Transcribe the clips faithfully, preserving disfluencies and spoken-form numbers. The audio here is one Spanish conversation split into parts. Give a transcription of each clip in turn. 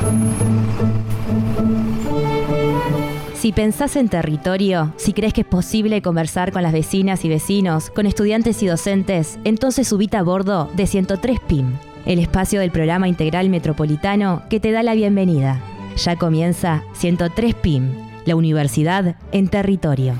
Si pensás en territorio, si crees que es posible conversar con las vecinas y vecinos, con estudiantes y docentes, entonces subite a bordo de ciento tres P I M, el espacio del Programa Integral Metropolitano que te da la bienvenida. Ya comienza ciento tres P I M, la universidad en territorio.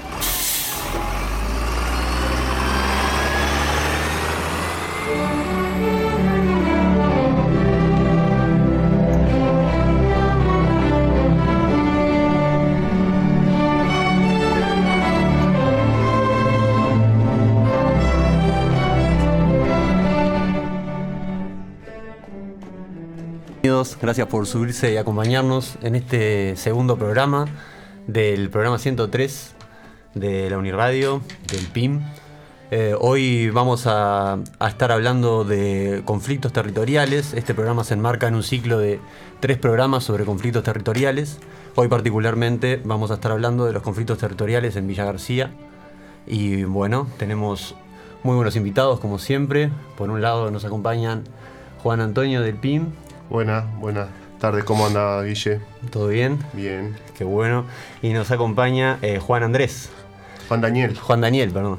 Gracias por subirse y acompañarnos en este segundo programa del programa ciento tres de la Uniradio, del P I M. Eh, hoy vamos a, a estar hablando de conflictos territoriales. Este programa se enmarca en un ciclo de tres programas sobre conflictos territoriales. Hoy particularmente vamos a estar hablando de los conflictos territoriales en Villa García. Y bueno, tenemos muy buenos invitados como siempre. Por un lado nos acompañan Juan Antonio del P I M. Buenas, buenas tardes. ¿Cómo anda, Guille? ¿Todo bien? Bien. Qué bueno. Y nos acompaña eh, Juan Andrés. Juan Daniel. Juan Daniel, perdón.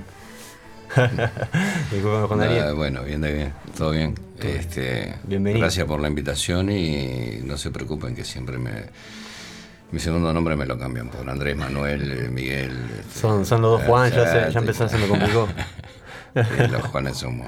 Disculpame, Juan Daniel. Nada, bueno, bien de bien. Todo bien. Todo este, Bienvenido. Gracias por la invitación y no se preocupen que siempre me... Mi segundo nombre me lo cambian por Andrés, Manuel, Miguel. Este, son, son los dos Juan, ya, se, ya empezó, se me complicó. Sí, los Juanes somos.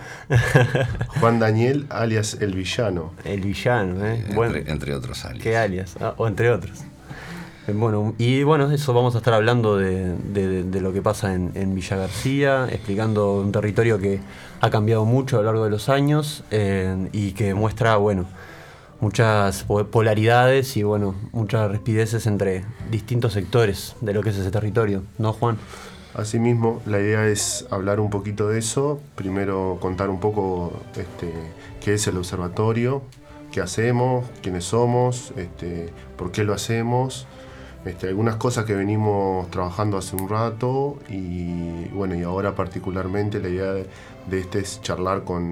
Juan Daniel, alias El Villano. El Villano, ¿eh? Entre, bueno, entre otros alias. ¿Qué alias? Ah, o entre otros. Eh, Bueno, y bueno, eso vamos a estar hablando de, de, de lo que pasa en, en Villa García, explicando un territorio que ha cambiado mucho a lo largo de los años eh, y que muestra, bueno, muchas polaridades y, bueno, muchas rispideces entre distintos sectores de lo que es ese territorio, ¿no, Juan? Asimismo, la idea es hablar un poquito de eso. Primero contar un poco este, qué es el observatorio, qué hacemos, quiénes somos, este, por qué lo hacemos, este, algunas cosas que venimos trabajando hace un rato y bueno, y ahora particularmente la idea de, de este es charlar con,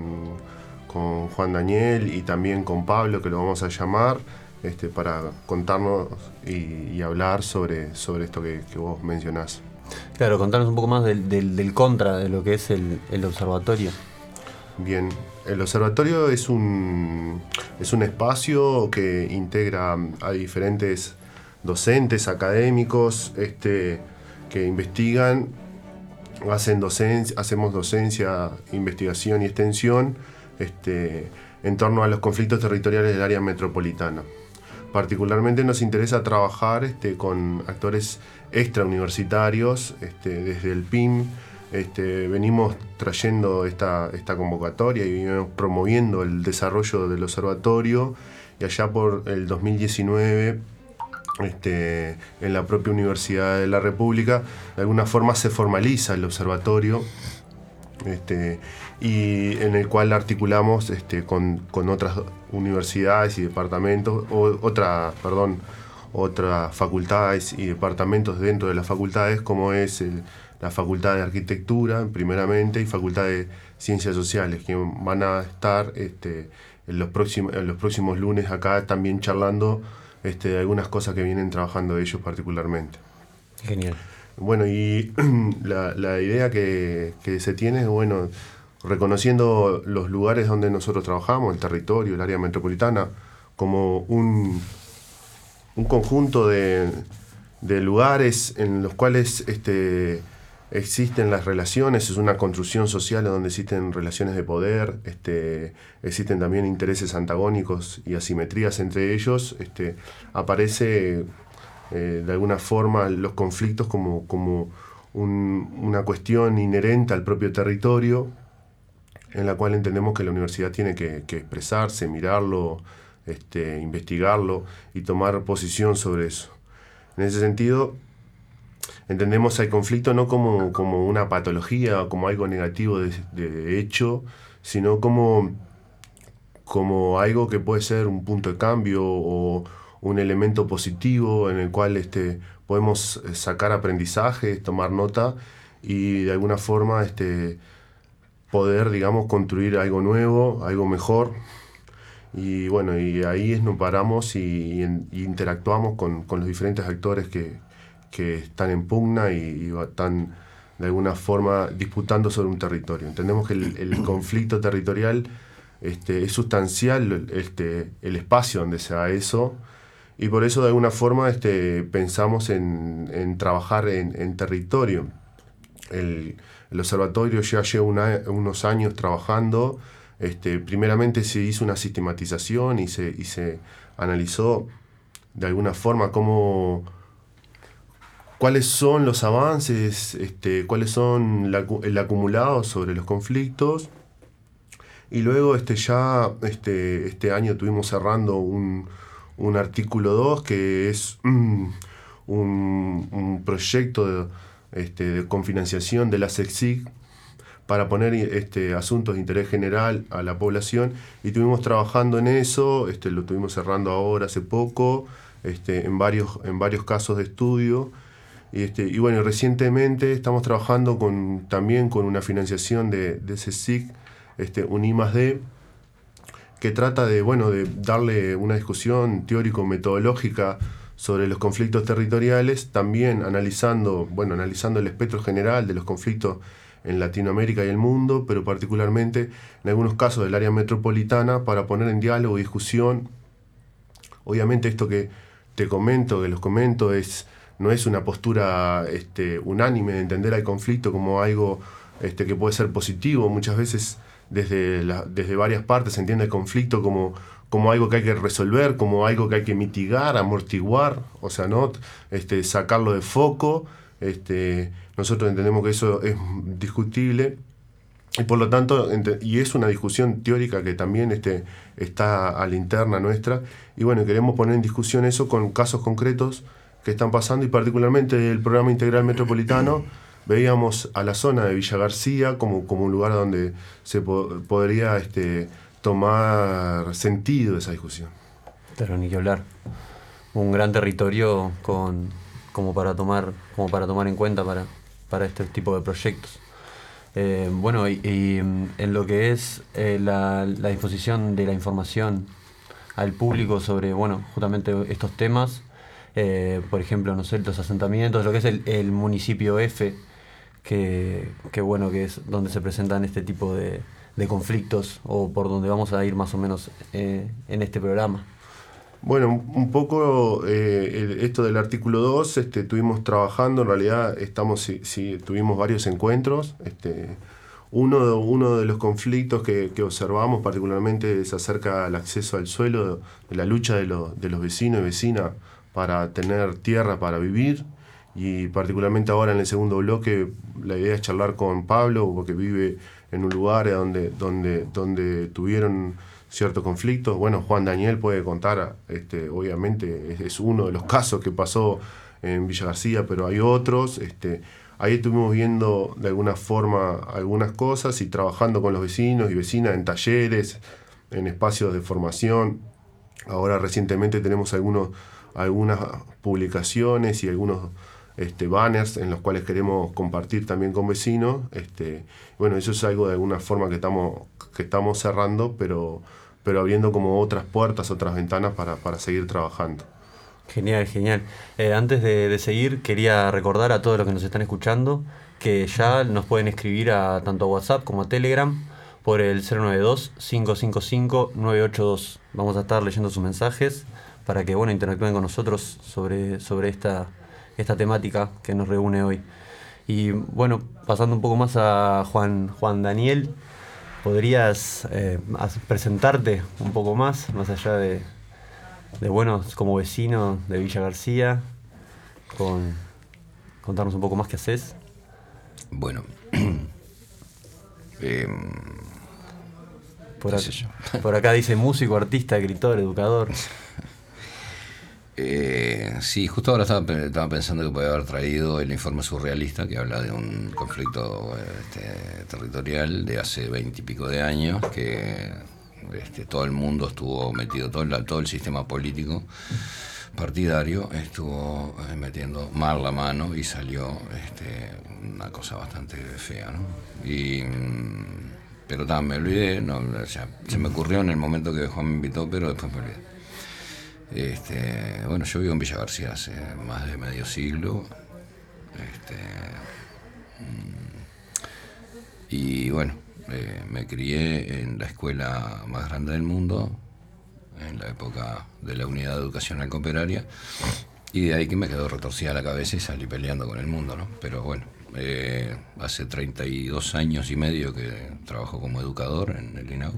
con Juan Daniel y también con Pablo, que lo vamos a llamar, este, para contarnos y, y hablar sobre, sobre esto que, que vos mencionás. Claro, contanos un poco más del, del, del contra de lo que es el, el observatorio. Bien, el observatorio es un, es un espacio que integra a diferentes docentes, académicos, este, que investigan, hacen docencia, hacemos docencia, investigación y extensión este, en torno a los conflictos territoriales del área metropolitana. Particularmente nos interesa trabajar este, con actores extrauniversitarios, este, desde el P I M. Este, venimos trayendo esta, esta convocatoria y venimos promoviendo el desarrollo del observatorio, y allá por el dos mil diecinueve, este, en la propia Universidad de la República, de alguna forma se formaliza el observatorio, este, y en el cual articulamos este, con, con otras universidades y departamentos, o otra, perdón, otras facultades y departamentos dentro de las facultades, como es el, la Facultad de Arquitectura, primeramente, y Facultad de Ciencias Sociales, que van a estar este, en, los próximos, en los próximos lunes acá también charlando este, de algunas cosas que vienen trabajando ellos particularmente. Genial. Bueno, y la, la idea que, que se tiene es, bueno, reconociendo los lugares donde nosotros trabajamos, el territorio, el área metropolitana, como un, un conjunto de, de lugares en los cuales este, existen las relaciones, es una construcción social donde existen relaciones de poder, este, existen también intereses antagónicos y asimetrías entre ellos, este, aparece eh, de alguna forma los conflictos como, como un, una cuestión inherente al propio territorio, en la cual entendemos que la universidad tiene que, que expresarse, mirarlo, este, investigarlo y tomar posición sobre eso. En ese sentido, entendemos el conflicto no como, como una patología o como algo negativo de, de hecho, sino como, como algo que puede ser un punto de cambio o un elemento positivo en el cual este, podemos sacar aprendizajes, tomar nota y de alguna forma este, poder, digamos, construir algo nuevo, algo mejor. Y bueno, y ahí nos paramos y, y, y interactuamos con, con los diferentes actores que, que están en pugna y, y están de alguna forma disputando sobre un territorio. Entendemos que el, el conflicto territorial este, es sustancial, este, el espacio donde se da eso, y por eso de alguna forma este, pensamos en, en trabajar en, en territorio. El, el observatorio ya lleva una, unos años trabajando. Este, primeramente se hizo una sistematización y se, y se analizó de alguna forma cómo, cuáles son los avances, este, cuáles son la, el acumulado sobre los conflictos, y luego este, ya este, este año estuvimos cerrando un, un artículo dos que es mm, un, un proyecto de, este, de confinanciación de la SECSIC para poner este, asuntos de interés general a la población, y estuvimos trabajando en eso, este, lo estuvimos cerrando ahora hace poco, este, en, varios, en varios casos de estudio, y, este, y bueno, recientemente estamos trabajando con, también con una financiación de, de SECSIC, este, un I más D, que trata de, bueno, de darle una discusión teórico-metodológica sobre los conflictos territoriales, también analizando, bueno, analizando el espectro general de los conflictos en Latinoamérica y el mundo, pero particularmente en algunos casos del área metropolitana, para poner en diálogo y discusión. Obviamente esto que te comento, que los comento, es, no es una postura este, unánime de entender al conflicto como algo este, que puede ser positivo. Muchas veces desde, la, desde varias partes se entiende el conflicto como, como algo que hay que resolver, como algo que hay que mitigar, amortiguar, o sea, ¿no? este, sacarlo de foco. Este, nosotros entendemos que eso es discutible y por lo tanto, y es una discusión teórica que también este, está a la interna nuestra, y bueno, queremos poner en discusión eso con casos concretos que están pasando, y particularmente el programa integral metropolitano veíamos a la zona de Villa García como, como un lugar donde se po- podría este, tomar sentido esa discusión. Pero ni que hablar, un gran territorio con como para tomar como para tomar en cuenta para, para este tipo de proyectos. Eh, bueno, y, y en lo que es eh, la, la disposición de la información al público sobre, bueno, justamente estos temas, eh, por ejemplo, no sé, los asentamientos, lo que es el, el municipio F, que, que bueno, que es donde se presentan este tipo de, de conflictos, o por donde vamos a ir más o menos eh, en este programa. Bueno, un poco eh, el, esto del artículo dos, este, estuvimos trabajando, en realidad estamos, sí, sí, tuvimos varios encuentros. Este, uno, uno de los conflictos que, que observamos particularmente es acerca del acceso al suelo, de la lucha de, lo, de los vecinos y vecinas para tener tierra para vivir, y particularmente ahora en el segundo bloque la idea es charlar con Pablo, porque vive en un lugar donde, donde, donde tuvieron ciertos conflictos. Bueno, Juan Daniel puede contar, este, obviamente es, es uno de los casos que pasó en Villa García, pero hay otros. Este, ahí estuvimos viendo de alguna forma algunas cosas y trabajando con los vecinos y vecinas en talleres, en espacios de formación. Ahora recientemente tenemos algunos, algunas publicaciones y algunos este, banners en los cuales queremos compartir también con vecinos. Este, bueno, eso es algo de alguna forma que estamos, que estamos cerrando, pero pero abriendo como otras puertas, otras ventanas para, para seguir trabajando. Genial, genial. Eh, antes de, de seguir, quería recordar a todos los que nos están escuchando que ya nos pueden escribir a tanto a WhatsApp como a Telegram por el cero nueve dos, cinco cinco cinco, nueve ocho dos. Vamos a estar leyendo sus mensajes para que, bueno, interactúen con nosotros sobre, sobre esta, esta temática que nos reúne hoy. Y bueno, pasando un poco más a Juan, Juan Daniel, ¿podrías eh, presentarte un poco más, más allá de, de, bueno, como vecino de Villa García, con contarnos un poco más qué haces? Bueno, eh, por, acá, por acá dice músico, artista, escritor, educador. Eh, sí, justo ahora estaba, estaba pensando que podía haber traído el informe surrealista, que habla de un conflicto este, territorial de hace veinte y pico de años, que este, todo el mundo estuvo metido, todo el, todo el sistema político partidario estuvo metiendo mal la mano, y salió este, una cosa bastante fea, ¿no? Y pero ta, me olvidé, no, o sea, se me ocurrió en el momento que Juan me invitó, pero después me olvidé. Este, bueno, yo vivo en Villa García hace más de medio siglo. Este, y bueno, eh, me crié en la escuela más grande del mundo, en la época de la Unidad Educacional Cooperaria, y de ahí que me quedó retorcida la cabeza y salí peleando con el mundo, ¿no? Pero bueno, eh, hace treinta y dos años y medio que trabajo como educador en el I N A U.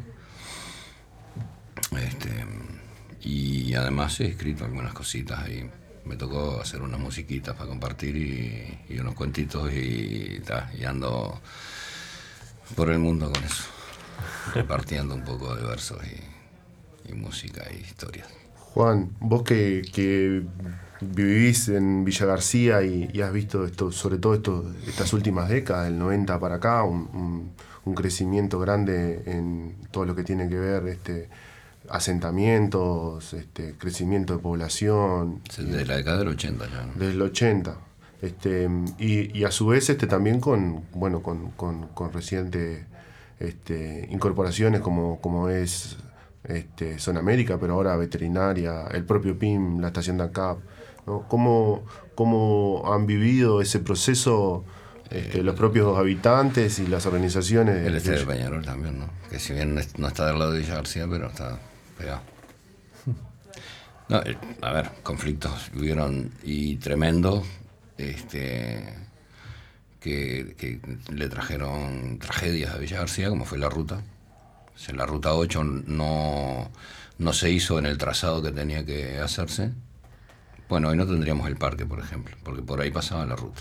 Este, y además he escrito algunas cositas ahí. Me tocó hacer unas musiquitas para compartir y, y unos cuentitos y, ta, y ando por el mundo con eso, repartiendo un poco de versos y, y música y historias. Juan, vos que, que vivís en Villa García y, y has visto esto, sobre todo esto, estas últimas décadas, del noventa para acá, un, un, un crecimiento grande en todo lo que tiene que ver este asentamientos, este crecimiento de población. Desde la década del ochenta ya, ¿no? Desde el ochenta. Este, y, y a su vez este también con bueno con, con, con recientes este, incorporaciones como, como es este, Zona América, pero ahora veterinaria, el propio P I M, la estación de ANCAP, ¿no? ¿Cómo, cómo han vivido ese proceso este, eh, los propios habitantes y las organizaciones? El este de Peñarol también, ¿no? Que si bien no está del lado de Villa García, pero está pegado. No, a ver, conflictos hubieron y tremendos, este, que, que le trajeron tragedias a Villa García, como fue la ruta. O sea, la ruta ocho no, no se hizo en el trazado que tenía que hacerse. Bueno, hoy no tendríamos el parque, por ejemplo, porque por ahí pasaba la ruta.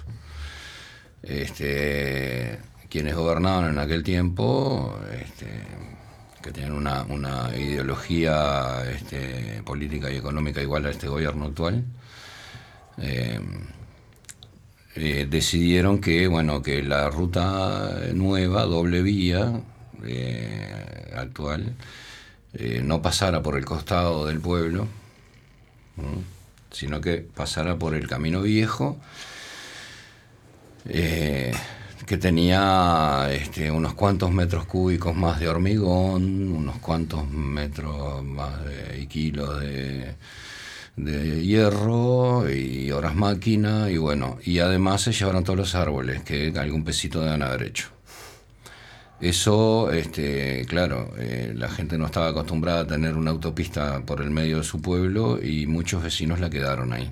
Este, quienes gobernaban en aquel tiempo, este, que tenían una, una ideología este, política y económica igual a este gobierno actual, eh, eh, decidieron que, bueno, que la ruta nueva, doble vía, eh, actual, eh, no pasara por el costado del pueblo, ¿no? Sino que pasara por el camino viejo, eh, que tenía este, unos cuantos metros cúbicos más de hormigón, unos cuantos metros más de, y kilos de, de hierro y horas máquina, y bueno, y además se llevaron todos los árboles que algún pesito deben haber hecho. Eso, este, claro, eh, la gente no estaba acostumbrada a tener una autopista por el medio de su pueblo y muchos vecinos la quedaron ahí.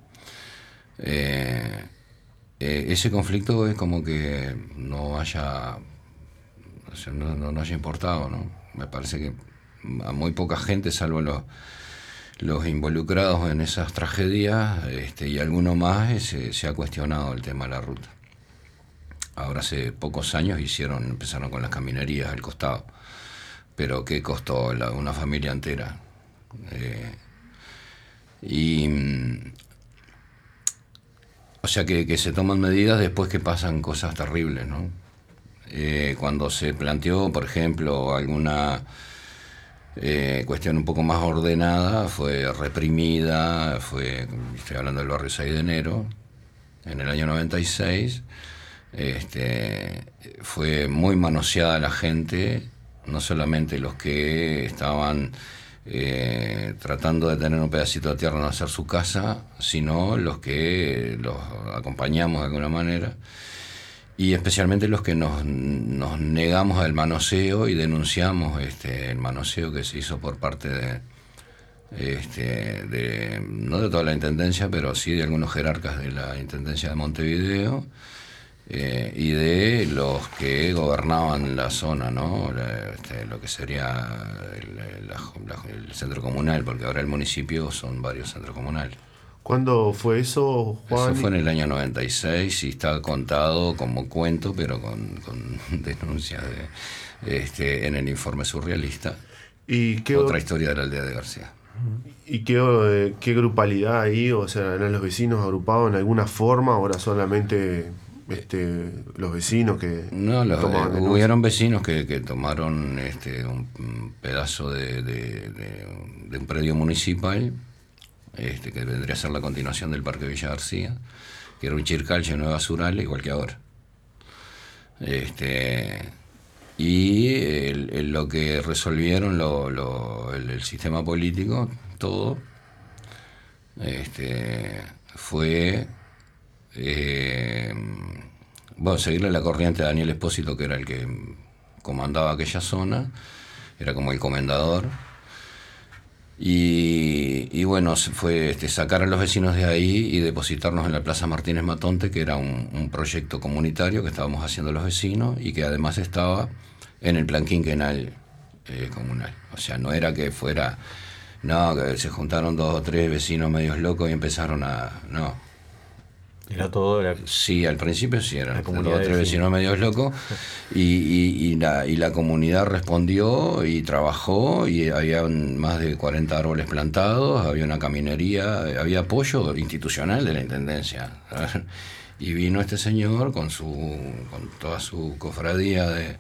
Eh, eh, ese conflicto es como que no haya, o sea, no, no, no haya importado, ¿no? Me parece que a muy poca gente, salvo los, los involucrados en esas tragedias, este, y alguno más, se, se ha cuestionado el tema de la ruta. Ahora hace pocos años hicieron, empezaron con las caminerías al costado, pero ¿qué costó la, una familia entera? Eh, y o sea que, que se toman medidas después que pasan cosas terribles, ¿no? Eh, cuando se planteó, por ejemplo, alguna eh, cuestión un poco más ordenada, fue reprimida, fue, estoy hablando del barrio seis de enero, en el año noventa y seis. Este, fue muy manoseada la gente, no solamente los que estaban eh, tratando de tener un pedacito de tierra en hacer su casa, sino los que los acompañamos de alguna manera, y especialmente los que nos, nos negamos al manoseo y denunciamos este, el manoseo que se hizo por parte de, este, de, no de toda la intendencia, pero sí de algunos jerarcas de la intendencia de Montevideo. Eh, y de los que gobernaban la zona, ¿no? La, este, lo que sería el, la, la, el centro comunal, porque ahora el municipio son varios centros comunales. ¿Cuándo fue eso, Juan? Eso fue en el año noventa y seis y está contado como cuento, pero con, con denuncias de, este, en el informe surrealista. ¿Y qué otra historia de la aldea de García? ¿Y qué, qué grupalidad ahí? O sea, ¿eran los vecinos agrupados en alguna forma? ¿Ahora solamente este, los vecinos que no, los, tomaban eh, hubieron vecinos que, que tomaron este, un, un pedazo de, de, de, de un predio municipal, este, que vendría a ser la continuación del Parque Villa García, que era un chircal lleno de basurales, igual que ahora. Este, y el, el, lo que resolvieron lo, lo, el, el sistema político, todo, este, fue eh, bueno, seguirle la corriente a Daniel Espósito, que era el que comandaba aquella zona, era como el comendador. Y, y bueno, fue este, sacar a los vecinos de ahí y depositarnos en la Plaza Martínez Matonte, que era un, un proyecto comunitario que estábamos haciendo los vecinos y que además estaba en el plan quinquenal eh, comunal. O sea, no era que fuera, no, que se juntaron dos o tres vecinos medios locos y empezaron a, no. Era todo la... Sí, al principio sí, eran dos o tres vecina. vecinos medios locos y, y, y, la, y la comunidad respondió y trabajó y había más de cuarenta árboles plantados, había una caminería, había apoyo institucional de la Intendencia. Y vino este señor con su con toda su cofradía de,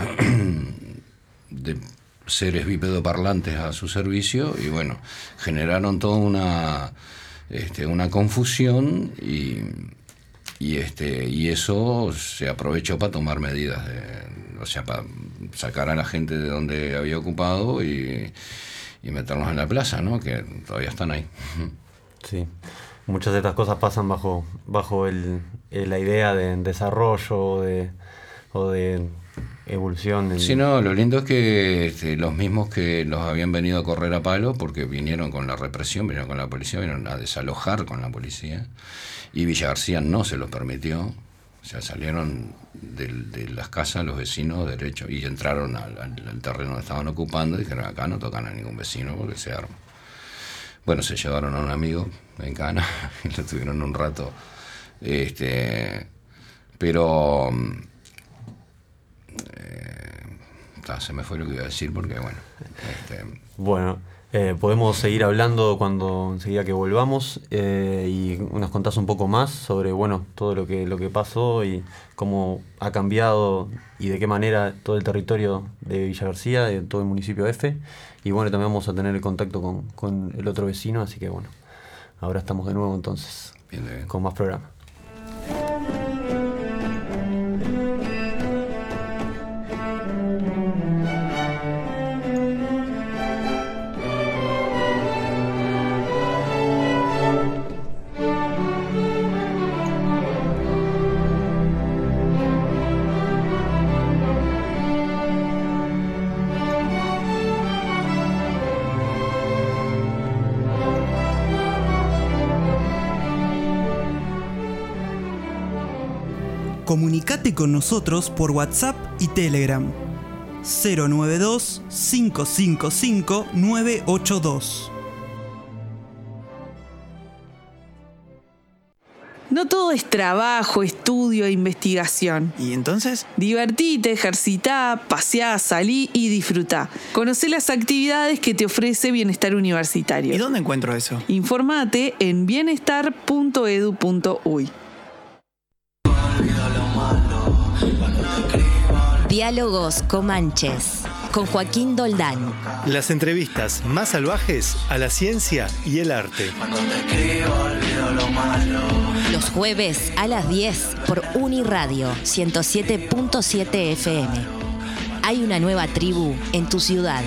de seres bípedoparlantes a su servicio y bueno, generaron toda una... Este, una confusión y, y, este, y eso se aprovechó para tomar medidas, de, o sea, para sacar a la gente de donde había ocupado y, y meternos en la plaza, ¿no? Que todavía están ahí. Sí, muchas de estas cosas pasan bajo, bajo el, el, la idea de desarrollo o de, o de evolución. En... Sí, no, lo lindo es que este, los mismos que los habían venido a correr a palo, porque vinieron con la represión, vinieron con la policía, vinieron a desalojar con la policía, y Villa García no se los permitió, o sea, salieron de, de las casas los vecinos derecho y entraron al, al, al terreno que estaban ocupando y dijeron, acá no tocan a ningún vecino porque se arma. Bueno, se llevaron a un amigo en Cana y lo tuvieron un rato, este, pero... Eh, se me fue lo que iba a decir porque bueno este... bueno eh, podemos seguir hablando cuando enseguida que volvamos eh, y nos contás un poco más sobre bueno todo lo que lo que pasó y cómo ha cambiado y de qué manera todo el territorio de Villa García, de todo el municipio F, y bueno, también vamos a tener el contacto con, con el otro vecino, así que bueno, ahora estamos de nuevo entonces bien, bien. Con más programa. Comunicate con nosotros por WhatsApp y Telegram cero nueve dos, cinco cinco cinco, nueve ocho dos. No todo es trabajo, estudio e investigación. ¿Y entonces? Divertite, ejercitá, paseá, salí y disfrutá. Conocé las actividades que te ofrece Bienestar Universitario. ¿Y dónde encuentro eso? Informate en bienestar punto edu punto uy. Diálogos Comanches con Joaquín Doldán. Las entrevistas más salvajes a la ciencia y el arte. Los jueves a las diez por Uniradio ciento siete punto siete F M. Hay una nueva tribu en tu ciudad.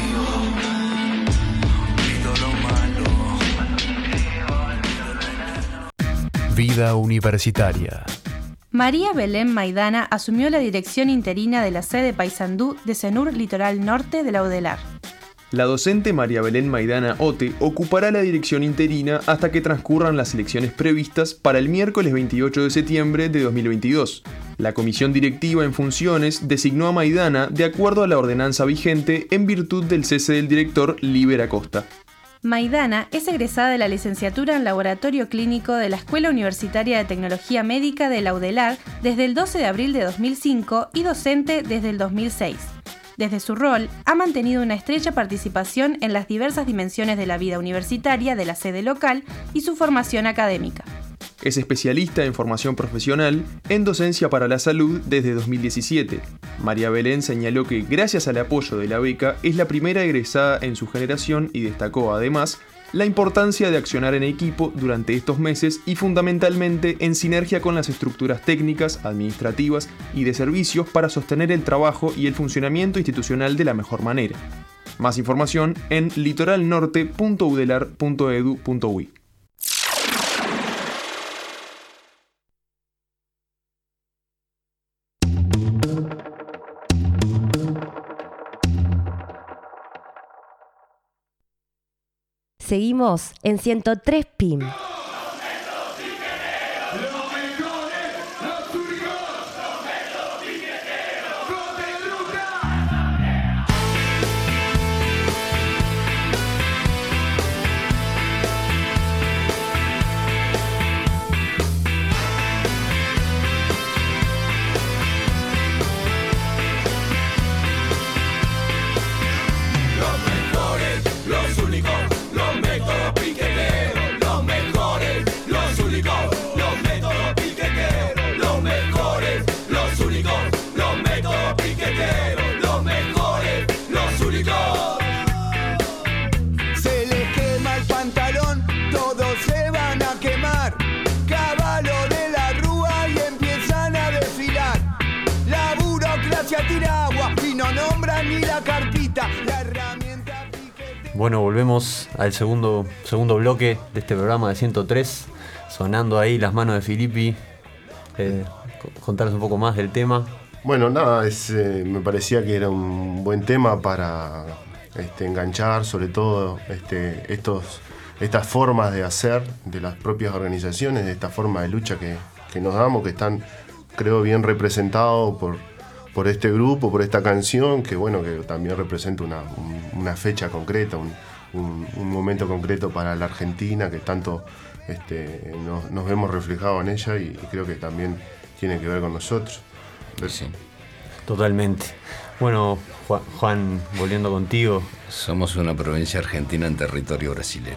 Vida universitaria. María Belén Maidana asumió la dirección interina de la sede Paysandú de CENUR Litoral Norte de la UDELAR. La docente María Belén Maidana Ote ocupará la dirección interina hasta que transcurran las elecciones previstas para el miércoles veintiocho de septiembre de dos mil veintidós. La comisión directiva en funciones designó a Maidana de acuerdo a la ordenanza vigente en virtud del cese del director Líber Acosta. Maidana es egresada de la licenciatura en Laboratorio Clínico de la Escuela Universitaria de Tecnología Médica de la UDELAR desde el doce de abril de dos mil cinco y docente desde el dos mil seis. Desde su rol, ha mantenido una estrecha participación en las diversas dimensiones de la vida universitaria de la sede local y su formación académica. Es especialista en formación profesional en docencia para la salud desde dos mil diecisiete. María Belén señaló que gracias al apoyo de la beca es la primera egresada en su generación y destacó además la importancia de accionar en equipo durante estos meses y fundamentalmente en sinergia con las estructuras técnicas, administrativas y de servicios para sostener el trabajo y el funcionamiento institucional de la mejor manera. Más información en litoralnorte punto udelar punto edu punto uy. Seguimos en ciento tres P I M. Bueno, volvemos al segundo, segundo bloque de este programa de ciento tres, sonando ahí las manos de Filippi. Eh, contarles un poco más del tema. Bueno, nada, es, eh, me parecía que era un buen tema para este, enganchar, sobre todo este, estos, estas formas de hacer de las propias organizaciones, de esta forma de lucha que, que nos damos, que están, creo, bien representados por, por este grupo, por esta canción, que bueno, que también representa una, un, una fecha concreta, un, un, un momento concreto para la Argentina, que tanto este, nos, nos vemos reflejados en ella y, y creo que también tiene que ver con nosotros. Sí, totalmente. Bueno, Juan, Juan, volviendo contigo. Somos una provincia argentina en territorio brasilero.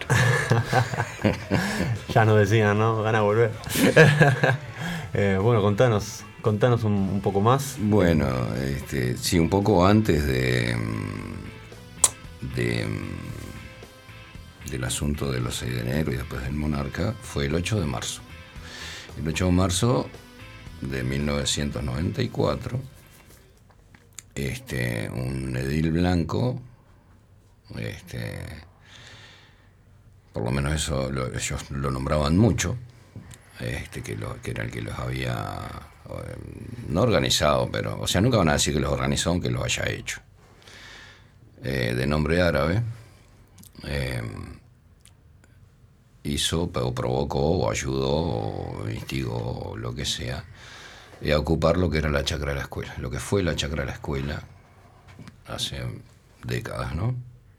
Ya nos decían, ¿no? Van a volver. eh, bueno, contanos, contanos un, un poco más. Bueno, este, sí, un poco antes de, de del asunto de los seis de enero y después del Monarca, fue el ocho de marzo. El ocho de marzo de mil novecientos noventa y cuatro, este, un edil blanco, este, por lo menos eso lo, ellos lo nombraban mucho, este, que, lo, que era el que los había, no organizado, pero, o sea, nunca van a decir que los organizó aunque los haya hecho, eh, de nombre árabe, eh, hizo, o provocó, o ayudó, o instigó, o lo que sea, y a ocupar lo que era la chacra de la escuela, lo que fue la chacra de la escuela hace décadas, ¿no?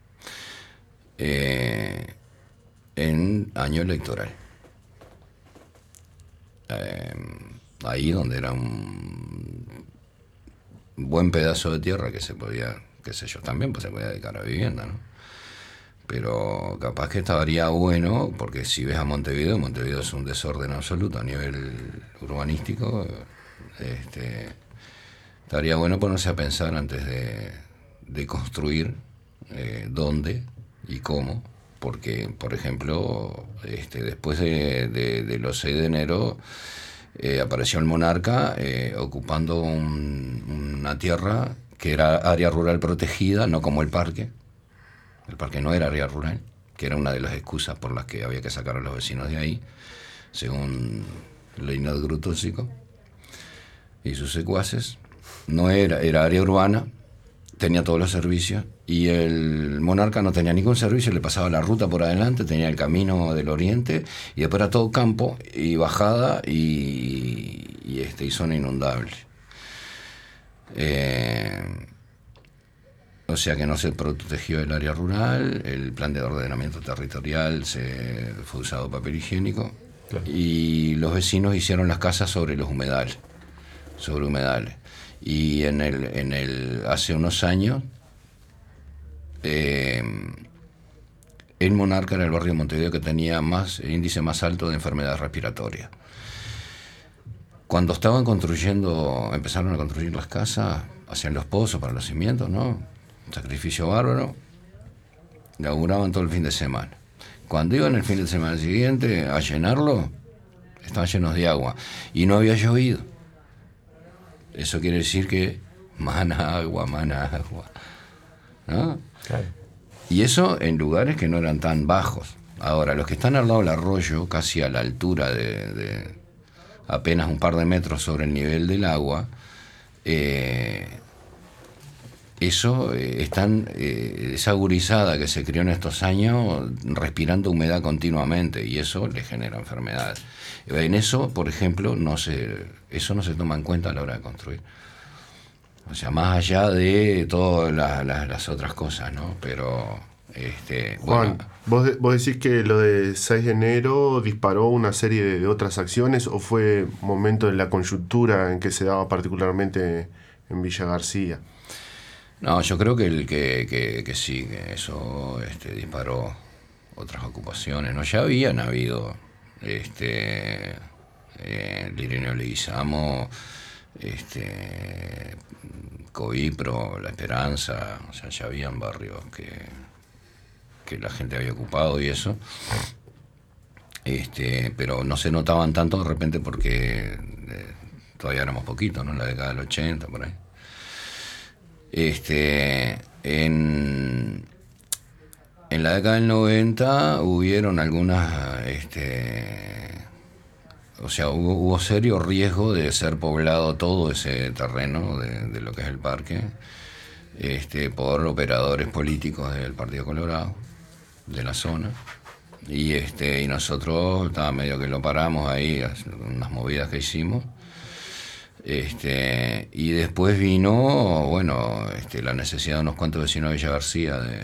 Eh, en año electoral. Eh, ahí donde era un buen pedazo de tierra que se podía, qué sé yo, también pues se podía dedicar a vivienda, ¿no? Pero capaz que estaría bueno, porque si ves a Montevideo, Montevideo es un desorden absoluto a nivel urbanístico. Este, estaría bueno ponerse a pensar antes de, de construir eh, dónde y cómo, porque, por ejemplo, este, después de, de, de los seis de enero eh, apareció el monarca eh, ocupando un, una tierra que era área rural protegida, no como el parque. El parque no era área rural, que era una de las excusas por las que había que sacar a los vecinos de ahí, según Leynad Grutósico y sus secuaces. No era, era área urbana, tenía todos los servicios, y el monarca no tenía ningún servicio, le pasaba la ruta por adelante, tenía el camino del oriente, y después era todo campo y bajada y, y, este, y zona inundable. Eh, o sea que no se protegió el área rural, el plan de ordenamiento territorial se fue usado papel higiénico, claro. Y los vecinos hicieron las casas sobre los humedales, sobre humedales. Y en el, en el, hace unos años, eh, el Monarca era el barrio de Montevideo que tenía más, el índice más alto de enfermedades respiratorias. Cuando estaban construyendo, empezaron a construir las casas, hacían los pozos para los cimientos, ¿no? Un sacrificio bárbaro, laburaban todo el fin de semana. Cuando iban el fin de semana siguiente a llenarlo, estaban llenos de agua y no había llovido. Eso quiere decir que mana agua, mana agua, ¿no? Claro. Y eso en lugares que no eran tan bajos. Ahora, los que están al lado del arroyo, casi a la altura de, de apenas un par de metros sobre el nivel del agua, eh, eso eh, están, eh, esa gurizada que se crió en estos años respirando humedad continuamente y eso le genera enfermedades. En eso, por ejemplo, no se, eso no se toma en cuenta a la hora de construir. O sea, más allá de todas la, la, las otras cosas, ¿no? Pero, este, Juan, bueno, ¿vos, ¿vos decís que lo de seis de enero disparó una serie de, de otras acciones o fue momento de la coyuntura en que se daba particularmente en Villa García? no, yo creo que el que, que, que sí, que eso este, disparó otras ocupaciones, ¿no? Ya habían habido este eh, Lirineo Leguizamo, este Coipro, La Esperanza, o sea, ya habían barrios que, que la gente había ocupado y eso, este, pero no se notaban tanto de repente porque eh, todavía éramos poquitos, ¿no? En la década del ochenta, por ahí. Este, en, en la década del noventa hubieron algunas, este, o sea, hubo, hubo serio riesgo de ser poblado todo ese terreno de, de lo que es el parque, este, por operadores políticos del Partido Colorado, de la zona. Y este, y nosotros estaba medio que lo paramos ahí, unas movidas que hicimos. Este, y después vino, bueno, este, la necesidad de unos cuantos vecinos de Villa García de,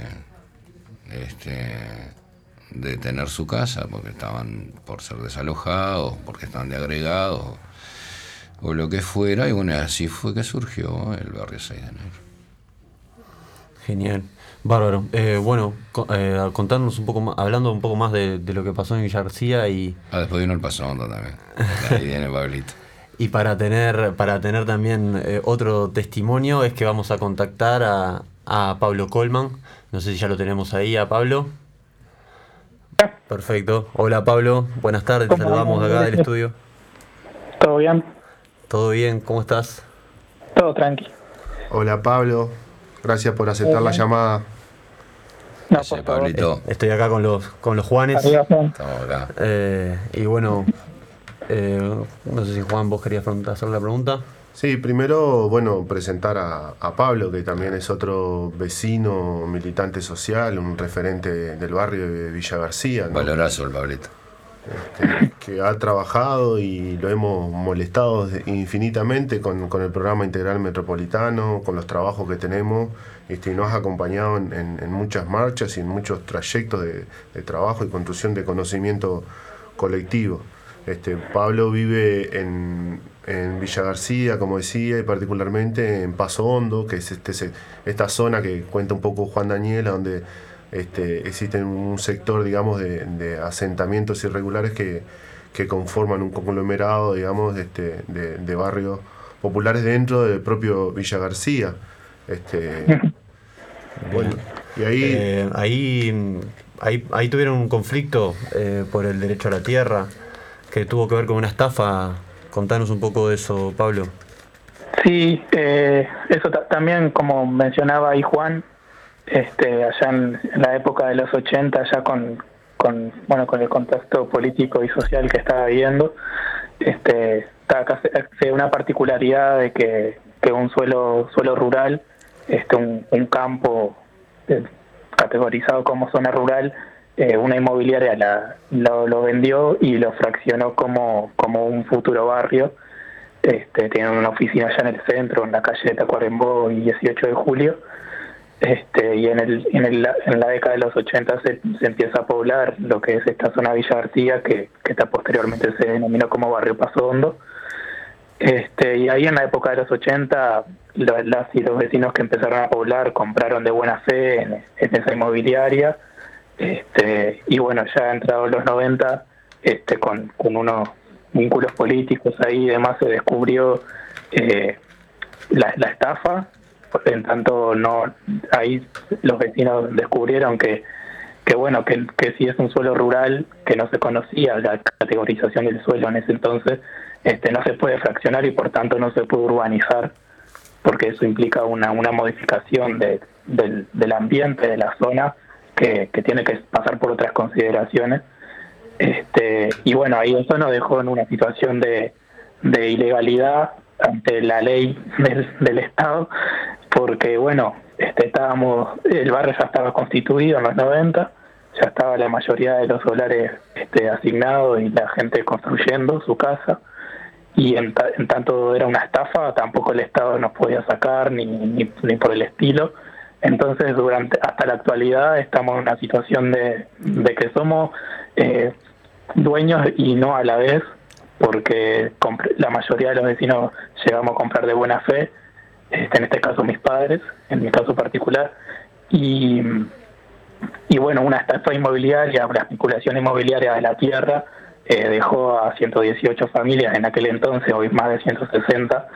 este, de tener su casa, porque estaban por ser desalojados, porque estaban de agregados, o, o lo que fuera, y bueno, así fue que surgió el barrio seis de enero. Genial, bárbaro. Eh, bueno, co- eh, contarnos un poco más, hablando un poco más de, de lo que pasó en Villa García y... Ah, después vino el Pasondo también, ahí viene Pablito. Y para tener, para tener también eh, otro testimonio es que vamos a contactar a, a Pablo Colman. No sé si ya lo tenemos ahí, a Pablo. Perfecto. Hola Pablo, buenas tardes, te saludamos de acá del estudio. ¿Todo bien? ¿Todo bien? ¿Cómo estás? Todo tranqui. Hola Pablo, gracias por aceptar la llamada. No, Gracias, por favor. Pablito. Estoy acá con los, con los Juanes. Arriba, Juan. Estamos acá. Eh, y bueno, eh, no sé si Juan, vos querías preguntar- hacer la pregunta. Sí, primero, bueno, presentar a, a Pablo, que también es otro vecino, militante social, un referente del barrio de Villa García, ¿no? Valorazo el Pablito. Este, que ha trabajado y lo hemos molestado de- infinitamente con, con el programa integral metropolitano, con los trabajos que tenemos, este, y nos ha acompañado en, en- en muchas marchas y en muchos trayectos de, de trabajo y construcción de conocimiento colectivo. Este, Pablo vive en, en Villa García, como decía, y particularmente en Paso Hondo, que es este, se- esta zona que cuenta un poco Juan Daniela, donde este, existe un sector, digamos, de, de asentamientos irregulares que, que conforman un conglomerado, digamos, este, de, de barrios populares dentro del propio Villa García. Este, bueno, y ahí... Eh, ahí, ahí, ahí tuvieron un conflicto eh, por el derecho a la tierra que tuvo que ver con una estafa. Contanos un poco de eso, Pablo. Sí, eh, eso ta- también, como mencionaba ahí Juan, este, allá en, en la época de los ochenta, ya con, con, bueno, con el contexto político y social que estaba viviendo, este, está acá se- se- una particularidad de que, que un suelo, suelo rural, este, un, un campo eh, categorizado como zona rural, eh, una inmobiliaria la, lo, lo vendió y lo fraccionó como, como un futuro barrio. Este, tienen una oficina allá en el centro, en la calle de Tacuarembó y dieciocho de julio. Este, y en, el, en, el, en la década de los ochenta se, se empieza a poblar lo que es esta zona Villa García, que, que está posteriormente se denominó como Barrio Paso Hondo. Este, y ahí en la época de los ochenta, lo, las y los vecinos que empezaron a poblar compraron de buena fe en, en esa inmobiliaria. Este, y bueno, ya entrados los noventa, este, con, con unos vínculos políticos ahí y demás, se descubrió eh, la, la estafa. En tanto, no, ahí los vecinos descubrieron que, que bueno, que, que si es un suelo rural, que no se conocía la categorización del suelo en ese entonces, este, no se puede fraccionar y por tanto no se puede urbanizar, porque eso implica una, una modificación de, del, del ambiente, de la zona, que, que tiene que pasar por otras consideraciones. Este, y bueno, ahí eso nos dejó en una situación de, de ilegalidad ante la ley del, del Estado, porque bueno, este, estábamos, el barrio ya estaba constituido en los noventa, ya estaba la mayoría de los solares este, asignados y la gente construyendo su casa, y en, ta, en tanto era una estafa, tampoco el Estado nos podía sacar ni, ni, ni por el estilo. Entonces, durante hasta la actualidad estamos en una situación de, de que somos eh, dueños y no a la vez, porque la mayoría de los vecinos llegamos a comprar de buena fe, este, en este caso mis padres, en mi caso particular, y, y bueno, una estafa inmobiliaria, una especulación inmobiliaria de la tierra, eh, dejó a ciento dieciocho familias en aquel entonces, hoy más de ciento sesenta,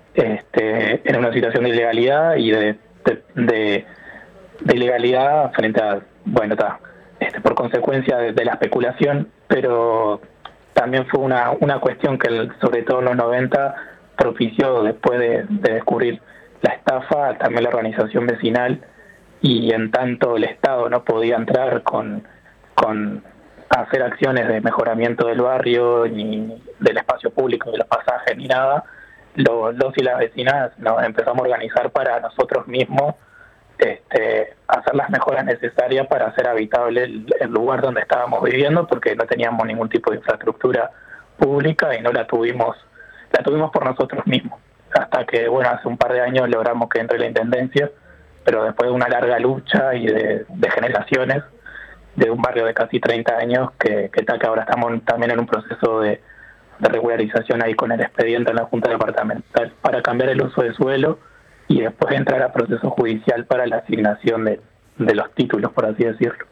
este, en una situación de ilegalidad y de De, de, de ilegalidad frente a, bueno, está, este, por consecuencia de, de la especulación, pero también fue una, una cuestión que el, sobre todo en los noventa propició, después de, de descubrir la estafa, también la organización vecinal, y en tanto el Estado no podía entrar con, con hacer acciones de mejoramiento del barrio, ni del espacio público, de los pasajes, ni nada. Los, los y las vecinas nos empezamos a organizar para nosotros mismos este, hacer las mejoras necesarias para hacer habitable el, el lugar donde estábamos viviendo, porque no teníamos ningún tipo de infraestructura pública y no la tuvimos, la tuvimos por nosotros mismos, hasta que bueno, hace un par de años logramos que entre la Intendencia, pero después de una larga lucha y de, de generaciones, de un barrio de casi treinta años, que, que, que ahora estamos también en un proceso de de regularización ahí con el expediente en la Junta Departamental para cambiar el uso de suelo y después entrar a proceso judicial para la asignación de, de los títulos, por así decirlo.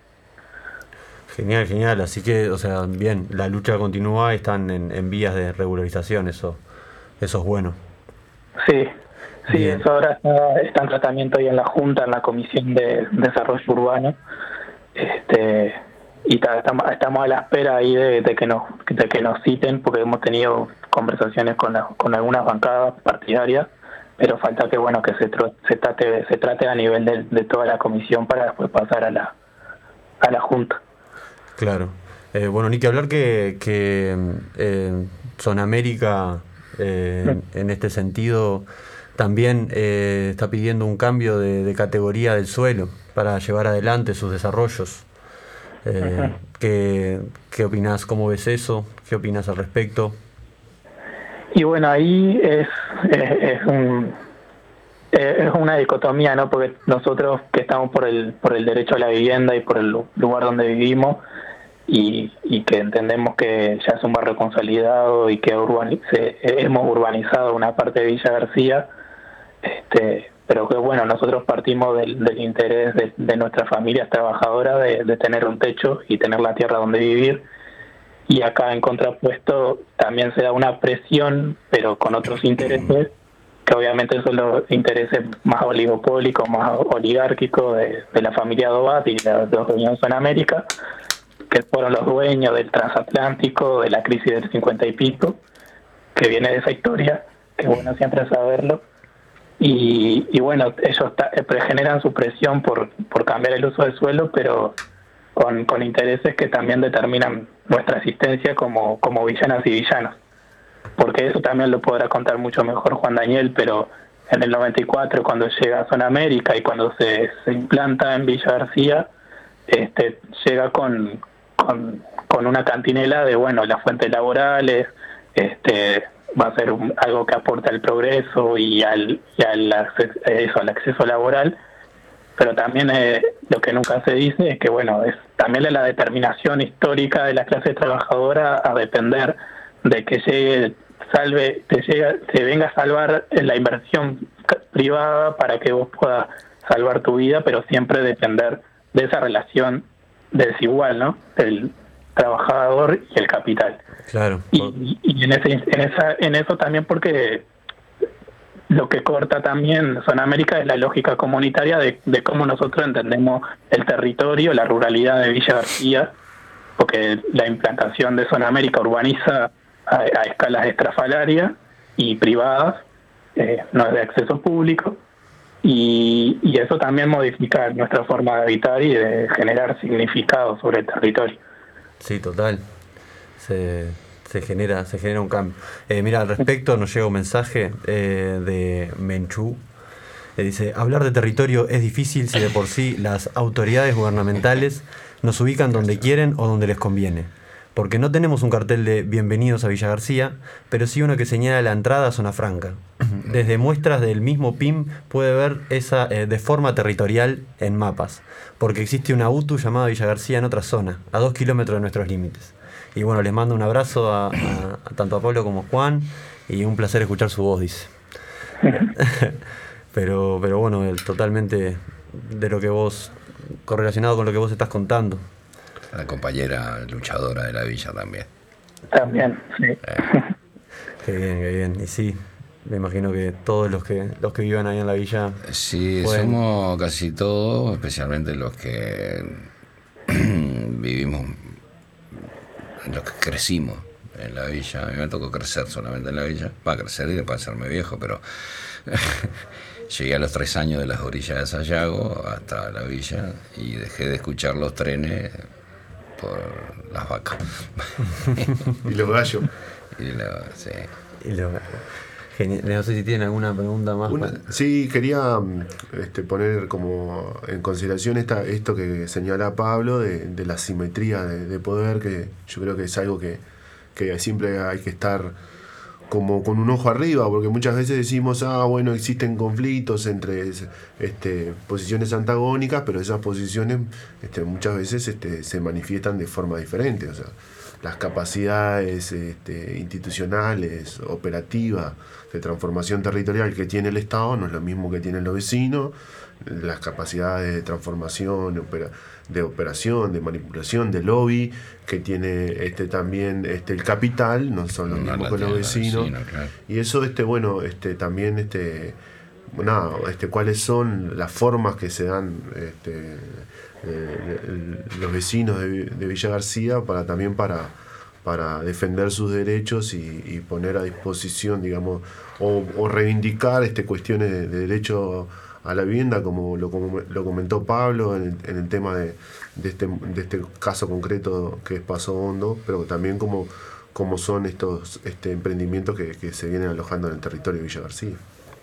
Genial, genial. Así que, o sea, bien, la lucha continúa y están en, en vías de regularización, eso eso es bueno. Sí, sí, bien. Eso ahora está, está en tratamiento ahí en la Junta, en la Comisión de Desarrollo Urbano. Este... y estamos, estamos a la espera ahí de, de que nos de que nos citen, porque hemos tenido conversaciones con la, con algunas bancadas partidarias, pero falta que bueno que se, se trate se trate a nivel de, de toda la comisión para después pasar a la a la junta. Claro. Eh, bueno, ni que hablar que, que eh, Zona América eh, sí. en este sentido también eh, está pidiendo un cambio de, de categoría del suelo para llevar adelante sus desarrollos. Eh, ¿qué, ¿Qué opinás? ¿Cómo ves eso? ¿Qué opinas al respecto? Y bueno, ahí es, es, es, un, es una dicotomía, ¿no? Porque nosotros que estamos por el por el derecho a la vivienda y por el lugar donde vivimos y, y que entendemos que ya es un barrio consolidado y que urbanice, hemos urbanizado una parte de Villa García, este pero que bueno, nosotros partimos del, del interés de, de nuestras familias trabajadoras de, de tener un techo y tener la tierra donde vivir, y acá en contrapuesto también se da una presión, pero con otros intereses, que obviamente son los intereses más oligopólicos, más oligárquicos de, de la familia Dobat y de, de los dueños en América, que fueron los dueños del transatlántico, de la crisis del cincuenta y pico, que viene de esa historia, que bueno siempre saberlo. Y, y bueno, ellos ta, generan su presión por, por cambiar el uso del suelo, pero con, con intereses que también determinan nuestra existencia como, como villanas y villanos. Porque eso también lo podrá contar mucho mejor Juan Daniel, pero en el noventa y cuatro, cuando llega a Zona América y cuando se, se implanta en Villa García, este, llega con, con, con una cantinela de, bueno, las fuentes laborales, este... va a ser un, algo que aporte al progreso y al, y al, acceso, eso, al acceso laboral, pero también eh, lo que nunca se dice es que bueno, es también la determinación histórica de la clase trabajadora a depender de que llegue, salve, te llega, te venga a salvar la inversión privada para que vos puedas salvar tu vida, pero siempre depender de esa relación desigual, ¿no? Del trabajador y el capital. Claro. Y, y en ese en esa en eso también porque lo que corta también Zona América es la lógica comunitaria de, de cómo nosotros entendemos el territorio, la ruralidad de Villa García, porque la implantación de Zona América urbaniza a, a escalas estrafalarias y privadas, eh, no es de acceso público, y, y eso también modifica nuestra forma de habitar y de generar significado sobre el territorio. Sí, total. Se, se genera se genera un cambio. Eh, mira, al respecto nos llega un mensaje eh, de Menchú. Eh, dice, hablar de territorio es difícil si de por sí las autoridades gubernamentales nos ubican donde quieren o donde les conviene. Porque no tenemos un cartel de bienvenidos a Villa García, pero sí uno que señala la entrada a Zona Franca. Desde muestras del mismo P I M puede ver esa eh, de forma territorial en mapas, porque existe una U T U llamada Villa García en otra zona, a dos kilómetros de nuestros límites. Y bueno, les mando un abrazo a, a, a tanto a Pablo como a Juan, y un placer escuchar su voz, dice. pero, pero bueno, el, totalmente de lo que vos, correlacionado con lo que vos estás contando. La compañera luchadora de la villa también. También, sí. Eh. Qué bien, qué bien. Y sí, me imagino que todos los que los que vivan ahí en la villa... Sí, pueden... somos casi todos, especialmente los que vivimos, los que crecimos en la villa. A mí me tocó crecer solamente en la villa. Va a crecer y después hacerme viejo, pero... Llegué a los tres años de las orillas de Sayago hasta la villa y dejé de escuchar los trenes por las vacas. Y los gallos. Y lo, sí. Y lo, genial. No sé si tienen alguna pregunta más. Una, sí, quería este, poner como en consideración esta, esto que señala Pablo de, de la simetría de, de poder, que yo creo que es algo que, que siempre hay que estar como con un ojo arriba, porque muchas veces decimos, ah, bueno, existen conflictos entre este, posiciones antagónicas, pero esas posiciones este, muchas veces este, se manifiestan de forma diferente. O sea, las capacidades este, institucionales, operativas, de transformación territorial que tiene el Estado no es lo mismo que tienen los vecinos. Las capacidades de transformación, opera, de operación, de manipulación, de lobby que tiene este también este el capital no son los no, mismos que los vecinos. Vecino, claro. Y eso este bueno este también este nada este cuáles son las formas que se dan este eh, los vecinos de, de Villa García para también para para defender sus derechos y, y poner a disposición, digamos, o, o reivindicar este cuestiones de, de derecho a la vivienda, como lo, como lo comentó Pablo en el, en el tema de, de, este, de este caso concreto que es Paso Hondo, pero también como, como son estos este, emprendimientos que, que se vienen alojando en el territorio de Villa García.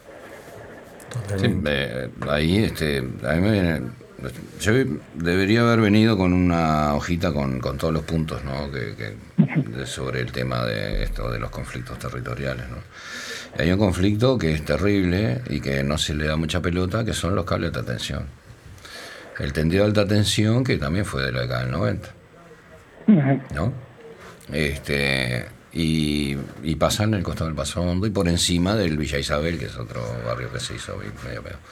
Sí, eh, ahí este, a mí me viene, yo debería haber venido con una hojita con, con todos los puntos, ¿no? que, que de, sobre el tema de esto de los conflictos territoriales, ¿no? Hay un conflicto que es terrible y que no se le da mucha pelota, que son los cables de alta tensión. El tendido de alta tensión, que también fue de la década del noventa, ¿no? Este, y, y pasa en el costado del Paso Hondo y por encima del Villa Isabel, que es otro barrio que se hizo medio peor.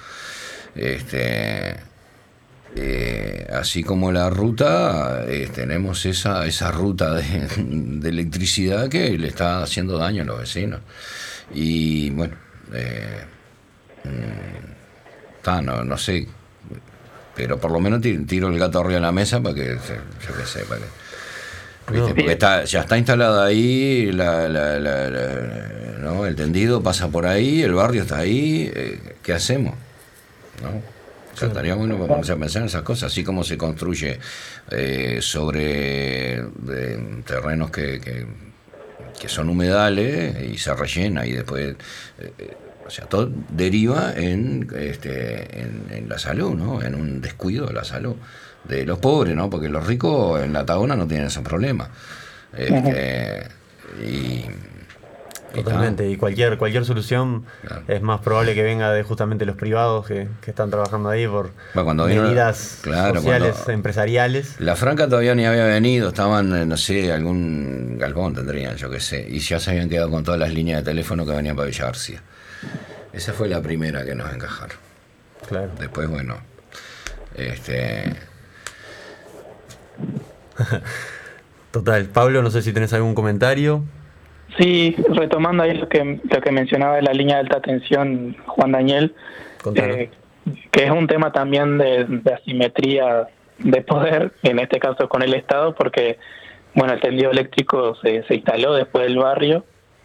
Este, eh, así como la ruta, eh, tenemos esa, esa ruta de, de electricidad que le está haciendo daño a los vecinos. Y bueno, eh, ta, no, no sé, pero por lo menos tiro el gato arriba de la mesa para que, yo qué sé, para que, ¿viste? Porque está, ya está instalada ahí, la, la, la, la, ¿no? El tendido pasa por ahí, el barrio está ahí, eh, ¿qué hacemos? ¿No? O sea, estaría bueno para comenzar a pensar en esas cosas, así como se construye eh, sobre eh, terrenos que... que que son humedales y se rellena y después eh, o sea todo deriva en este en, en la salud, ¿no? En un descuido de la salud de los pobres, ¿no? Porque los ricos en la Tabona no tienen esos problemas, este, y totalmente, y cualquier cualquier solución claro. Es más probable que venga de justamente los privados que, que están trabajando ahí por bueno, cuando medidas vino, claro, sociales, cuando, empresariales. La Franca todavía ni había venido, estaban, no sé, algún galpón tendrían, yo qué sé, y ya se habían quedado con todas las líneas de teléfono que venían para Villa García. Esa fue la primera que nos encajaron. Claro. Después, bueno, este... Total. Pablo, no sé si tenés algún comentario. Sí, retomando ahí lo que lo que mencionaba de la línea de alta tensión, Juan Daniel, eh, que es un tema también de, de asimetría de poder, en este caso con el Estado, porque bueno, el tendido eléctrico se, se instaló después del barrio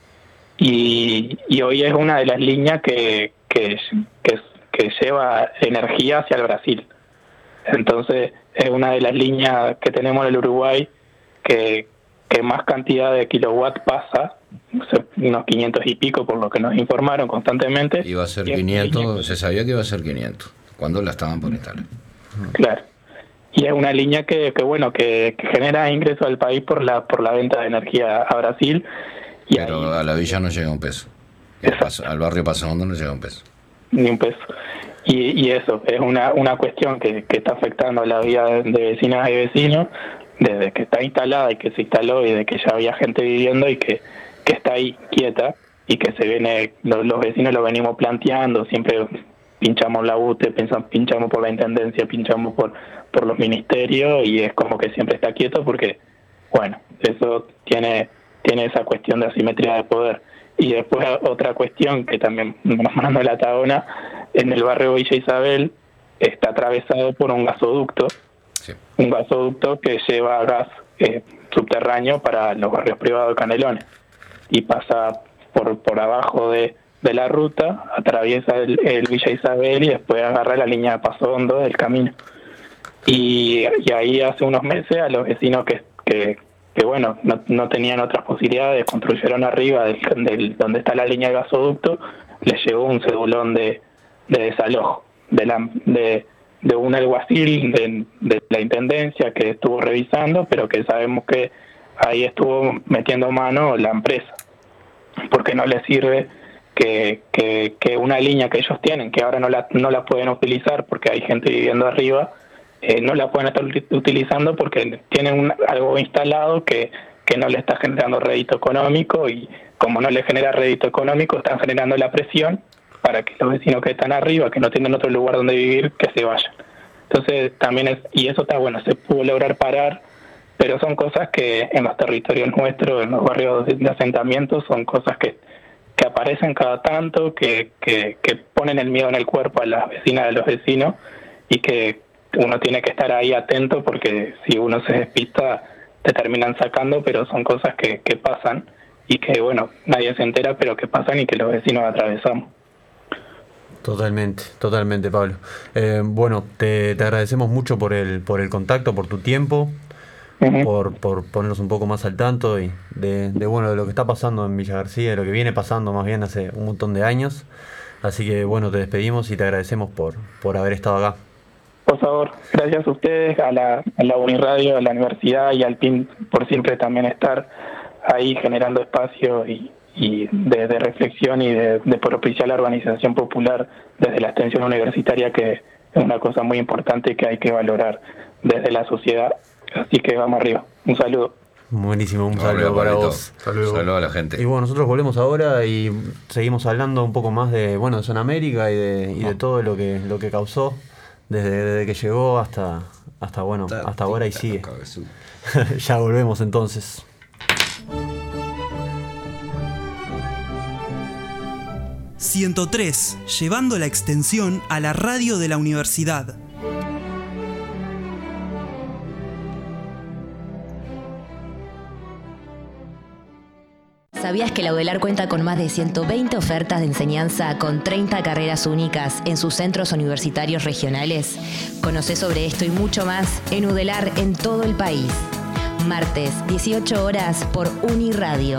y, y hoy es una de las líneas que, que, que, que lleva energía hacia el Brasil. Entonces es una de las líneas que tenemos en el Uruguay que, que más cantidad de kilowatts pasa, unos quinientos y pico por lo que nos informaron constantemente. Iba a ser quinientos, se sabía que iba a ser quinientos, cuando la estaban por instalar. Claro. Y es una línea que, que bueno, que, que genera ingresos al país por la por la venta de energía a Brasil. Y pero ahí, a la villa no llega un peso. Paso, al barrio Paso Hondo no llega un peso. Ni un peso. Y, y eso, es una, una cuestión que, que está afectando a la vida de, de vecinas y vecinos, desde que está instalada y que se instaló y de que ya había gente viviendo y que, que está ahí quieta y que se viene, los, los vecinos lo venimos planteando, siempre pinchamos la U T E, pensamos, pinchamos por la Intendencia, pinchamos por, por los ministerios y es como que siempre está quieto porque, bueno, eso tiene, tiene esa cuestión de asimetría de poder. Y después otra cuestión que también nos manda la Tagona, en el barrio Villa Isabel está atravesado por un gasoducto, sí. un gasoducto que lleva gas eh, subterráneo para los barrios privados de Canelones y pasa por, por abajo de, de la ruta, atraviesa el, el Villa Isabel y después agarra la línea de Paso Hondo del camino. Y, y ahí hace unos meses a los vecinos que... que que bueno, no, no tenían otras posibilidades, construyeron arriba del, del donde está la línea de gasoducto, les llegó un cedulón de, de desalojo de, la, de, de un alguacil de, de la Intendencia que estuvo revisando, pero que sabemos que ahí estuvo metiendo mano la empresa, porque no les sirve que, que, que una línea que ellos tienen, que ahora no la, no la pueden utilizar porque hay gente viviendo arriba, Eh, no la pueden estar utilizando porque tienen un, algo instalado que, que no le está generando rédito económico y como no le genera rédito económico están generando la presión para que los vecinos que están arriba, que no tienen otro lugar donde vivir, que se vayan. Entonces también es, y eso está bueno, se pudo lograr parar, pero son cosas que en los territorios nuestros, en los barrios de, de asentamientos, son cosas que, que aparecen cada tanto, que, que, que ponen el miedo en el cuerpo a las vecinas de los vecinos y que uno tiene que estar ahí atento porque si uno se despista te terminan sacando, pero son cosas que, que pasan y que, bueno, nadie se entera, pero que pasan y que los vecinos atravesamos. Totalmente, totalmente, Pablo. Eh, bueno, te, te agradecemos mucho por el por el contacto, por tu tiempo, uh-huh. por, por ponernos un poco más al tanto y de, de, bueno, de lo que está pasando en Villa García, de lo que viene pasando más bien hace un montón de años. Así que, bueno, te despedimos y te agradecemos por, por haber estado acá. Por favor, gracias a ustedes, a la, a la Uniradio, a la universidad y al P I M por siempre también estar ahí generando espacio y, y de, de reflexión y de, de propiciar la organización popular desde la extensión universitaria, que es una cosa muy importante que hay que valorar desde la sociedad. Así que vamos arriba. Un saludo. Buenísimo, un saludo no, para vos. Saludo. Saludo a la gente. Y bueno, nosotros volvemos ahora y seguimos hablando un poco más de, bueno, de Zona América y de, y de todo lo que, lo que causó. Desde, desde que llegó hasta, hasta bueno, hasta ahora y sigue. Ya volvemos entonces. ciento tres, llevando la extensión a la radio de la universidad. ¿Sabías que la UDELAR cuenta con más de ciento veinte ofertas de enseñanza con treinta carreras únicas en sus centros universitarios regionales? Conocé sobre esto y mucho más en UDELAR en todo el país. Martes, dieciocho horas por Uniradio.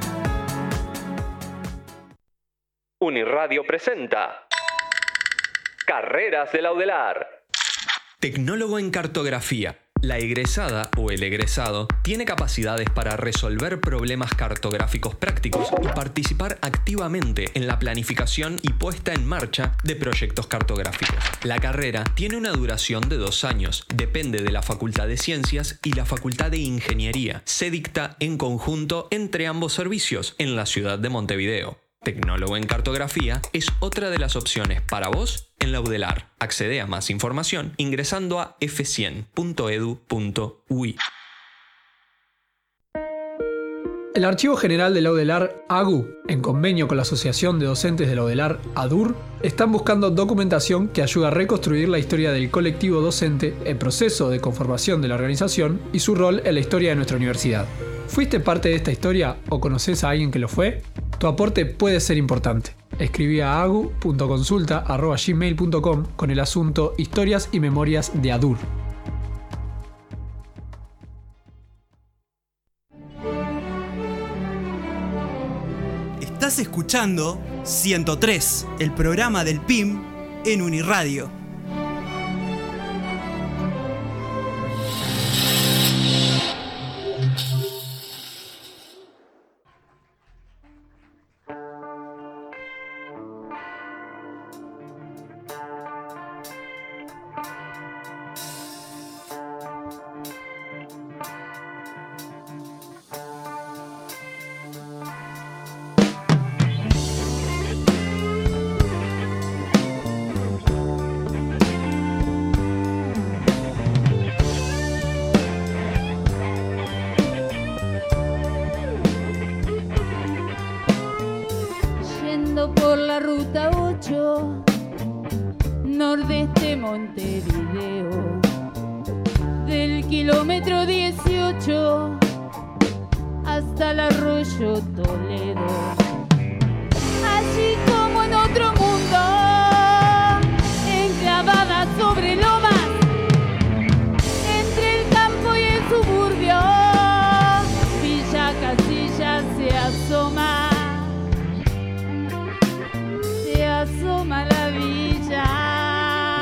Uniradio presenta Carreras de la UDELAR. Tecnólogo en cartografía. La egresada o el egresado tiene capacidades para resolver problemas cartográficos prácticos y participar activamente en la planificación y puesta en marcha de proyectos cartográficos. La carrera tiene una duración de dos años, depende de la Facultad de Ciencias y la Facultad de Ingeniería. Se dicta en conjunto entre ambos servicios en la ciudad de Montevideo. Tecnólogo en cartografía es otra de las opciones para vos en la UDELAR. Accede a más información ingresando a efe cien punto edu punto ui. El Archivo General del Audelar, AGU, en convenio con la Asociación de Docentes del Audelar, ADUR, están buscando documentación que ayude a reconstruir la historia del colectivo docente, el proceso de conformación de la organización y su rol en la historia de nuestra universidad. ¿Fuiste parte de esta historia o conoces a alguien que lo fue? Tu aporte puede ser importante. Escribí a agu punto consulta arroba gmail punto com con el asunto Historias y Memorias de ADUR. Estás escuchando ciento tres, el programa del P I M en Uniradio. Por la ruta ocho, nordeste Montevideo, del kilómetro dieciocho hasta el arroyo Toledo. Allí como en otro mundo, enclavada sobre lomas, entre el campo y el suburbio, Villa Casilla se asoma. Asoma la villa.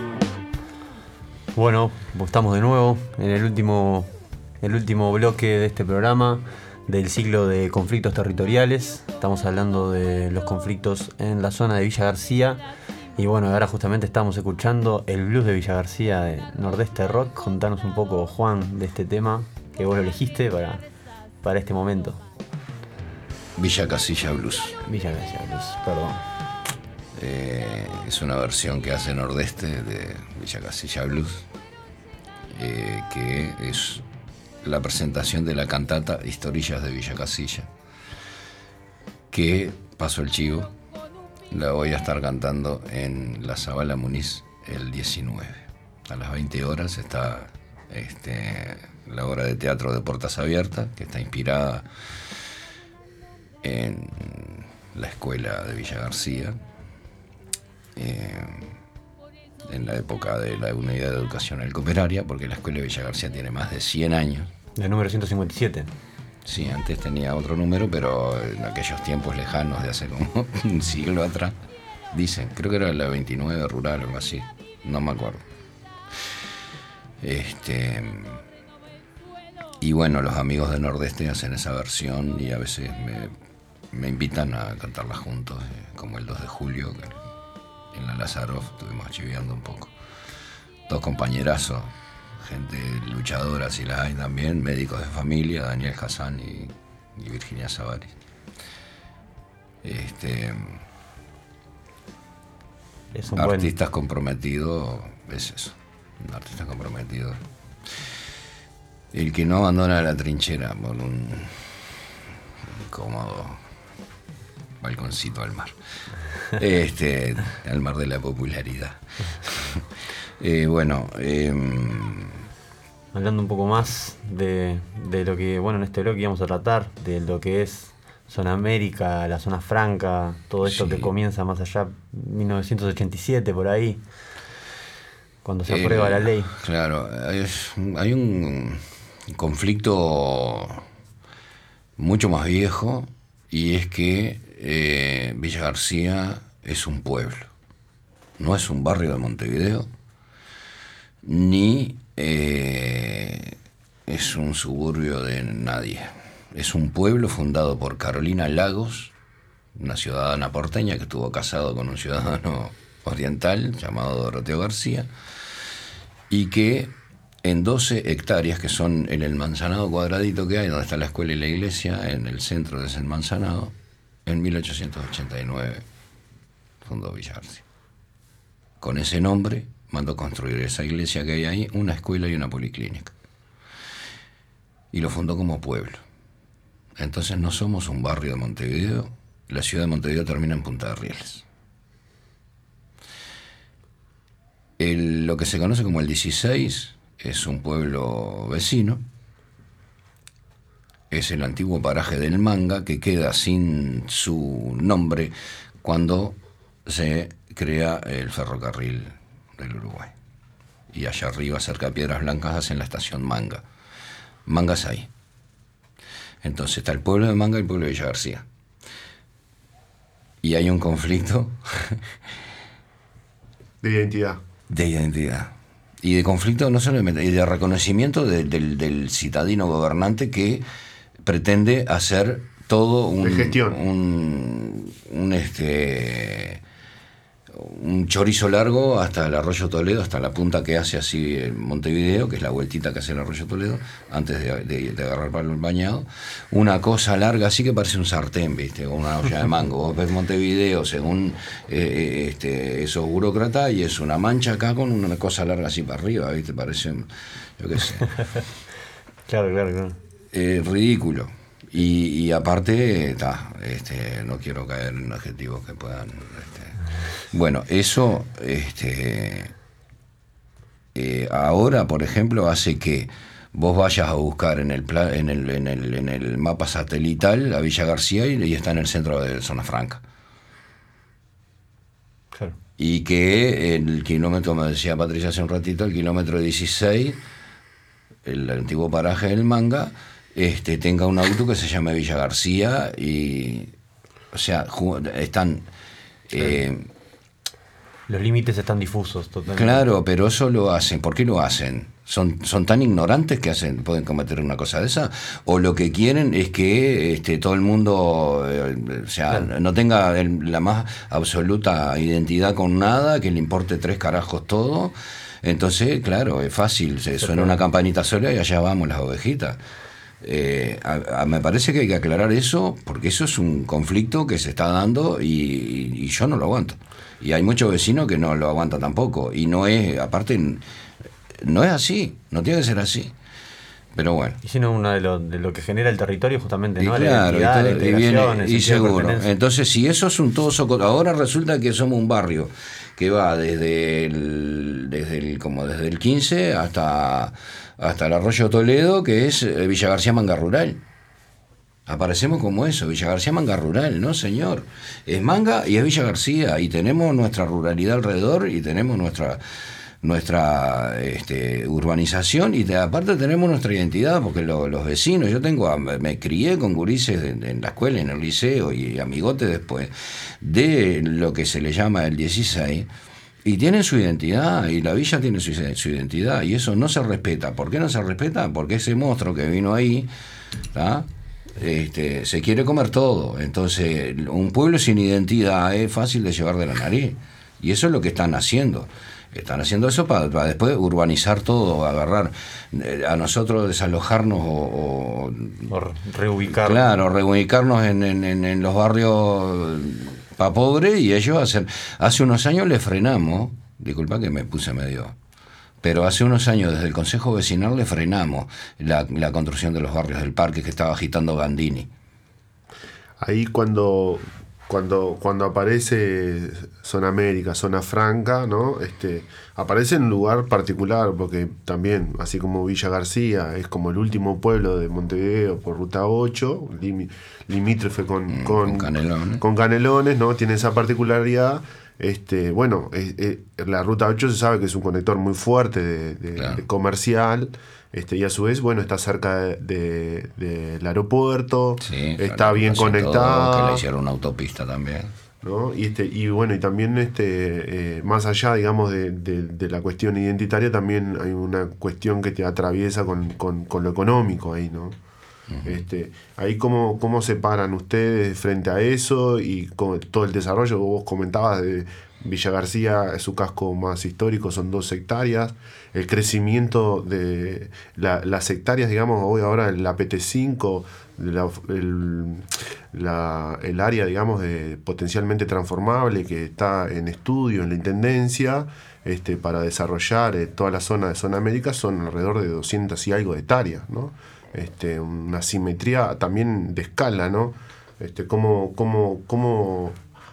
Bueno, estamos de nuevo en el último, el último bloque de este programa del ciclo de conflictos territoriales. Estamos hablando de los conflictos en la zona de Villa García. Y bueno, ahora justamente estamos escuchando el blues de Villa García de Nordeste Rock. Contanos un poco, Juan, de este tema que vos lo elegiste para, para este momento. Villa Casilla Blues. Villa Casilla Blues, perdón. Eh, es una versión que hace Nordeste de Villa Casilla Blues, eh, que es la presentación de la cantata Historias de Villa Casilla, que, paso el chivo, la voy a estar cantando en la Zabala Muniz el diecinueve. A las veinte horas está este, la obra de teatro de Puertas Abiertas, que está inspirada en la escuela de Villa García, Eh, en la época de la Unidad de Educación Cooperaria, porque la Escuela de Villa García tiene más de cien años. El número ciento cincuenta y siete. Sí, antes tenía otro número, pero en aquellos tiempos lejanos de hace como un siglo atrás, dicen, creo que era la veintinueve rural o algo así, no me acuerdo. Este, y bueno, los amigos de Nordeste hacen esa versión y a veces me, me invitan a cantarla juntos, eh, como el dos de julio, que en la Lázaro estuvimos chiviando un poco. Dos compañerazos, gente luchadora, si las hay también, médicos de familia, Daniel Hassan y, y Virginia Savaris. Este, es un artistas buen... comprometidos, es eso, un artista comprometido. El que no abandona la trinchera por un cómodo balconcito al mar. Este, al mar de la popularidad. eh, bueno, eh, hablando un poco más de, de lo que, bueno, en este bloque íbamos a tratar, de lo que es Zona América, la Zona Franca, todo esto sí. Que comienza más allá, mil novecientos ochenta y siete, por ahí, cuando se aprueba eh, la ley. Claro, hay, hay un conflicto mucho más viejo, y es que Eh, Villa García es un pueblo, no es un barrio de Montevideo, ni eh, es un suburbio de nadie. Es un pueblo fundado por Carolina Lagos, una ciudadana porteña que estuvo casado con un ciudadano oriental llamado Doroteo García, y que en doce hectáreas, que son en el manzanado cuadradito que hay, donde está la escuela y la iglesia, en el centro de ese manzanado, en mil ochocientos ochenta y nueve fundó Villa García. Con ese nombre mandó construir esa iglesia que hay ahí, una escuela y una policlínica. Y lo fundó como pueblo. Entonces no somos un barrio de Montevideo. La ciudad de Montevideo termina en Punta de Rieles. El, lo que se conoce como el dieciséis es un pueblo vecino. Es el antiguo paraje del Manga, que queda sin su nombre cuando se crea el ferrocarril del Uruguay. Y allá arriba, cerca de Piedras Blancas, hacen la estación Manga. Manga es ahí. Entonces está el pueblo de Manga y el pueblo de Villa García. Y hay un conflicto de identidad. De identidad. Y de conflicto no solamente, y de reconocimiento de, del, del citadino gobernante que pretende hacer todo un, un, un este un chorizo largo hasta el Arroyo Toledo, hasta la punta que hace así en Montevideo, que es la vueltita que hace el Arroyo Toledo, antes de, de, de agarrar para el bañado. Una cosa larga, así que parece un sartén, ¿viste? O una olla de mango. Vos ves Montevideo, según eh, este, esos burócratas, y es una mancha acá con una cosa larga así para arriba, ¿viste? Parece, yo qué sé. Claro, claro, claro. Eh, ridículo. Y, y aparte, ta, este, no quiero caer en adjetivos que puedan... Este, bueno, eso este, eh, ahora, por ejemplo, hace que vos vayas a buscar en el, pla, en el, en el, en el mapa satelital a Villa García y, y está en el centro de Zona Franca. Claro. Y que el kilómetro, me decía Patricia hace un ratito, el kilómetro dieciséis, el antiguo paraje del Manga, este, tenga un auto que se llame Villa García y, o sea, están... Eh, los límites están difusos totalmente. Claro, pero eso lo hacen. ¿Por qué lo hacen? ¿Son, son tan ignorantes que hacen, pueden cometer una cosa de esa? ¿O lo que quieren es que este, todo el mundo eh, o sea, claro, no tenga el, la más absoluta identidad con nada, que le importe tres carajos todo? Entonces, claro, es fácil, se suena una campanita sola y allá vamos las ovejitas. Eh, a, a, me parece que hay que aclarar eso, porque eso es un conflicto que se está dando y, y, y yo no lo aguanto. Y hay muchos vecinos que no lo aguantan tampoco. Y no es, aparte, no es así, no tiene que ser así. Pero bueno. Y sino uno de lo, de lo que genera el territorio justamente, y ¿no? Claro, la identidad, y, todo, la integración, y, viene, y seguro. Entonces, si eso es un todo soco, ahora resulta que somos un barrio que va desde el, desde el, como desde el quince hasta, hasta el Arroyo Toledo, que es Villa García Manga Rural. Aparecemos como eso, Villa García Manga Rural, ¿no, señor? Es Manga y es Villa García, y tenemos nuestra ruralidad alrededor, y tenemos nuestra nuestra este, urbanización, y de, aparte tenemos nuestra identidad, porque lo, los vecinos, yo tengo, me crié con gurises en, en la escuela, en el liceo, y amigotes después, de lo que se le llama el dieciséis, y tienen su identidad, y la villa tiene su, su identidad, y eso no se respeta. ¿Por qué no se respeta? Porque ese monstruo que vino ahí, ¿tá? Este, se quiere comer todo. Entonces, un pueblo sin identidad es fácil de llevar de la nariz, y eso es lo que están haciendo. Están haciendo eso para, para después urbanizar todo, agarrar eh, a nosotros, desalojarnos o, o, o reubicarnos. Claro, reubicarnos en, en, en los barrios para pobres, y ellos hacen. Hace unos años le frenamos, disculpa que me puse medio, pero hace unos años desde el Consejo Vecinal le frenamos la, la construcción de los barrios del Parque que estaba agitando Gandini. Ahí cuando cuando cuando aparece Zona América, Zona Franca, ¿no? Este, aparece en un lugar particular, porque también, así como Villa García es como el último pueblo de Montevideo por Ruta ocho, lim, limítrofe con, mm, con, con Canelones, con Canelones, ¿no? Tiene esa particularidad. Este, bueno, eh, eh, la Ruta ocho se sabe que es un conector muy fuerte de, de, claro. de comercial, este, y a su vez, bueno, está cerca del de, de, de aeropuerto, sí, está claro, bien conectado. Que le hicieron una autopista también. ¿No? Y, este, y bueno, y también este, eh, más allá, digamos, de, de, de la cuestión identitaria, también hay una cuestión que te atraviesa con, con, con lo económico ahí, ¿no? Uh-huh. Este, ahí cómo, cómo se paran ustedes frente a eso y con todo el desarrollo que vos comentabas de Villa García, su casco más histórico, son dos hectáreas, el crecimiento de la, las hectáreas, digamos, hoy ahora la P T cinco, la, el, la, el área, digamos, de potencialmente transformable que está en estudio en la Intendencia, este, para desarrollar eh, toda la zona de Zona América, son alrededor de doscientas y algo de hectáreas, ¿no? este, una simetría también de escala, ¿no? Este, cómo, cómo, cómo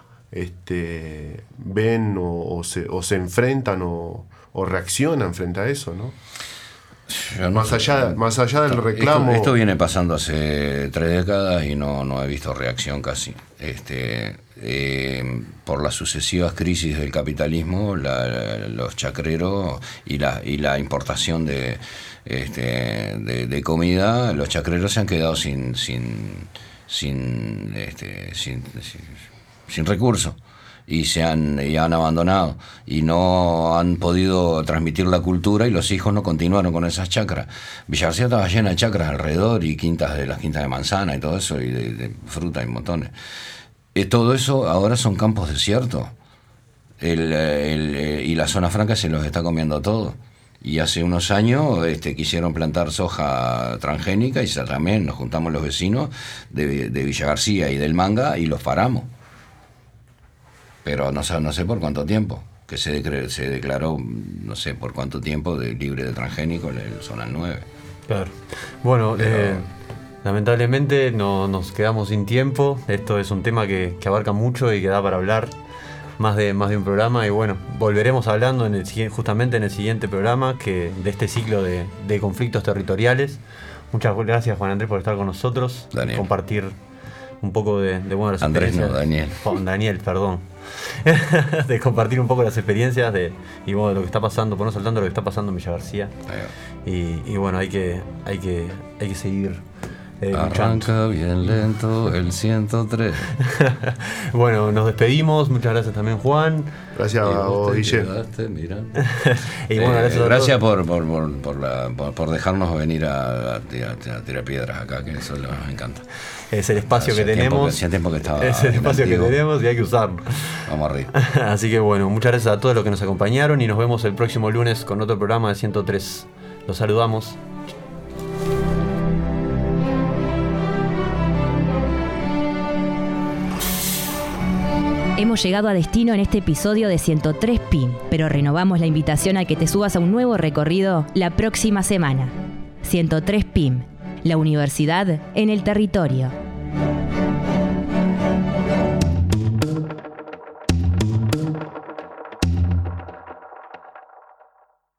este, ven o, o, se, o se enfrentan o, o reaccionan frente a eso, ¿no? No más, sé, allá, más allá del reclamo. Esto, esto viene pasando hace tres décadas y no, no he visto reacción casi. Este, eh, por las sucesivas crisis del capitalismo, la, los chacreros y la, y la importación de, este, de, de comida, los chacreros se han quedado sin, sin, sin, este, sin, sin, sin recursos. Y se han, y han abandonado y no han podido transmitir la cultura y los hijos no continuaron con esas chacras. Villa García estaba llena de chacras alrededor y quintas de las quintas de manzana y todo eso y de, de fruta y montones. Y todo eso ahora son campos desiertos el, el, y la zona franca se los está comiendo todo. Y hace unos años este, quisieron plantar soja transgénica y también nos juntamos los vecinos de, de Villa García y del Manga y los paramos. Pero no, no sé por cuánto tiempo, que se, de, se declaró, no sé por cuánto tiempo, de libre de transgénico el Zona nueve. Claro. Bueno, Pero, eh, lamentablemente no, nos quedamos sin tiempo. Esto es un tema que, que abarca mucho y que da para hablar más de, más de un programa. Y bueno, volveremos hablando en el, justamente en el siguiente programa que, de este ciclo de, de conflictos territoriales. Muchas gracias, Juan Andrés, por estar con nosotros, Daniel. Compartir un poco de, de bueno, las Andrés, experiencias. no, Daniel. Oh, Daniel, perdón. de compartir un poco las experiencias de, y bueno, lo que está pasando, ponernos al tanto de lo que está pasando en Villa García. Y, y bueno, hay que, hay que, hay que seguir. Eh, Arranca bien lento el ciento tres. Bueno, nos despedimos. Muchas gracias también, Juan. Gracias a vos, Guille. Y bueno, eh, gracias, a gracias por, por, por, por, la, por, por dejarnos venir a, a, tirar, a tirar piedras acá, que eso nos encanta. Es el espacio Hace que tenemos. Hacía tiempo que estaba. Es el espacio que tenemos y hay que usarlo. Vamos arriba. Así que bueno, muchas gracias a todos los que nos acompañaron y nos vemos el próximo lunes con otro programa de ciento tres. Los saludamos. Hemos llegado a destino en este episodio de ciento tres P I M, pero renovamos la invitación a que te subas a un nuevo recorrido la próxima semana. ciento tres P I M, la universidad en el territorio.